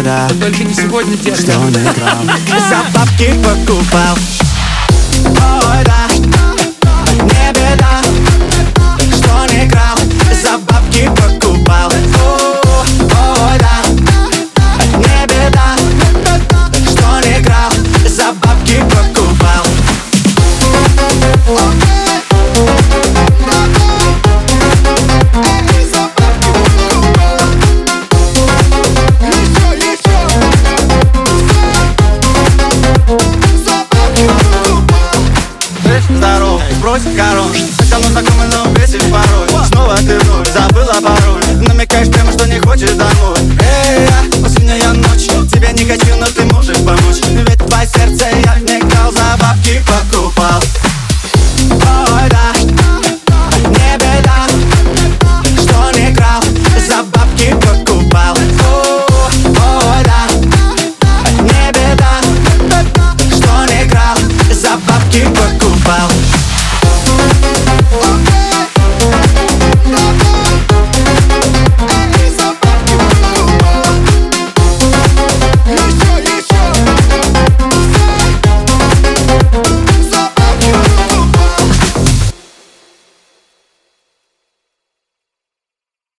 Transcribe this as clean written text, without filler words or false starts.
беда, но только не сегодня, детка. что не крал, за бабки покупал. Ой, да, не беда, что не крал, за бабки покупал. Ой, да, не беда, что не крал, за бабки покупал. Здорово, брось король, давно знакомый, но бесит порой. Снова ты вновь забыла пароль, намекаешь прямо, что не хочешь домой. Эй, осенняя ночь, тебя не хочу, но ты можешь помочь. Ведь твоя